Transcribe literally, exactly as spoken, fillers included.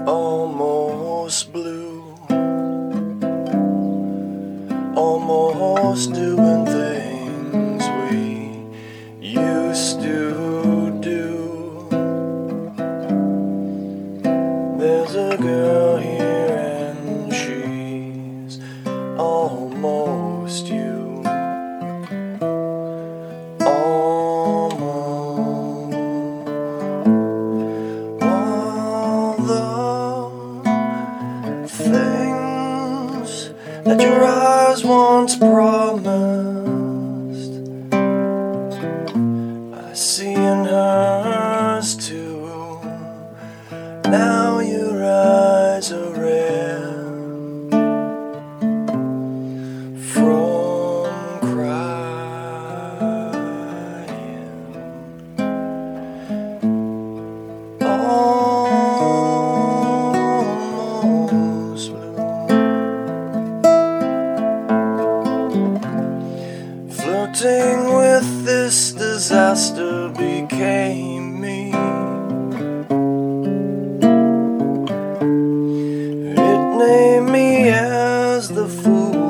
almost blue, almost doing things we used to do. There's a girl here and she's almost you. Things that your eyes once promised, I see in hers too. Now your eyes are red from crying. Almost blue. Flirting with this disaster became me. It named me as the fool